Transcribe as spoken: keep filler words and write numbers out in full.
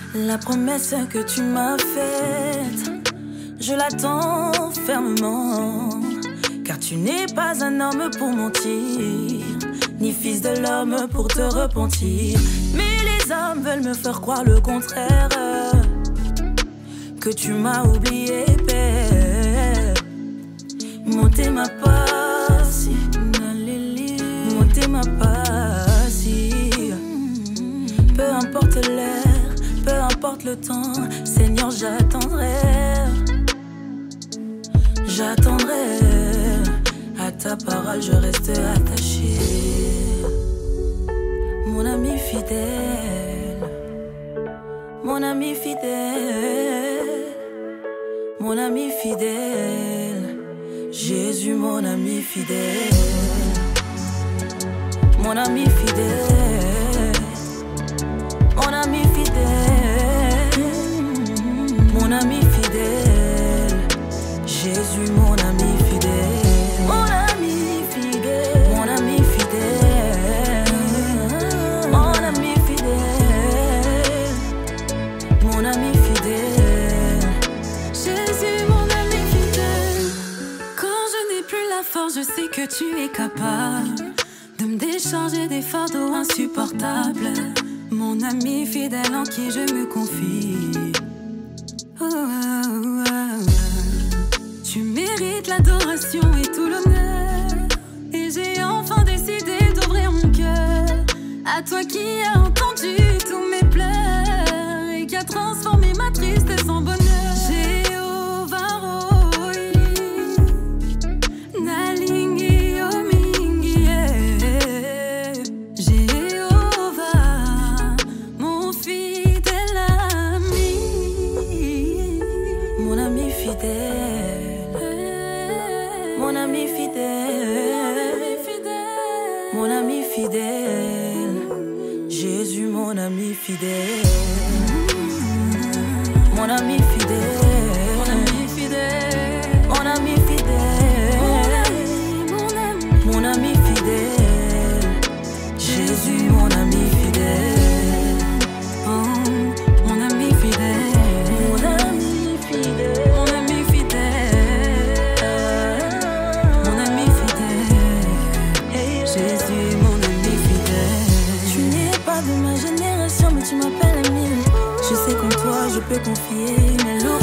La promesse que tu m'as faite, je l'attends fermement. Car tu n'es pas un homme pour mentir, ni fils de l'homme pour te repentir. Mais les hommes veulent me faire croire le contraire, que tu m'as oublié, père. Monter ma passe, monter ma passe. Peu importe l'heure, peu importe le temps, Seigneur, j'attendrai. J'attendrai. À ta parole, je reste attaché. Mon ami fidèle, mon ami fidèle, mon ami fidèle, Jésus, mon ami fidèle, mon ami fidèle, mon ami fidèle, mon ami fidèle, Jésus, mon ami fidèle. Mon ami fidèle, mon ami fidèle, mon ami fidèle, mon ami fidèle, Jésus, mon ami fidèle. Quand je n'ai plus la force, je sais que tu es capable de me décharger des fardeaux insupportables. Mon ami fidèle en qui je me confie. Oh, oh, oh. Tu mérites l'adoration et tout l'honneur. Et j'ai enfin décidé d'ouvrir mon cœur à toi qui as entendu tous mes pleurs et qui a transformé ma tristesse en bonheur. Jéhovah Rohi, Nalingi Omingi, Jéhovah, mon fidèle ami, mon ami fidèle, mon ami fidèle, mon ami fidèle, Jésus, mon ami fidèle, mon ami fidèle, mon ami fidèle, mon ami fidèle, mon ami fidèle, Jésus, mon ami fidèle, oh, mon ami fidèle, mon ami fidèle, mon ami fidèle, mon ami fidèle, Jésus, mon ami fidèle. Tu n'es pas de ma génération, mais tu m'appelles ami. Je sais qu'en toi je peux confier mes lourds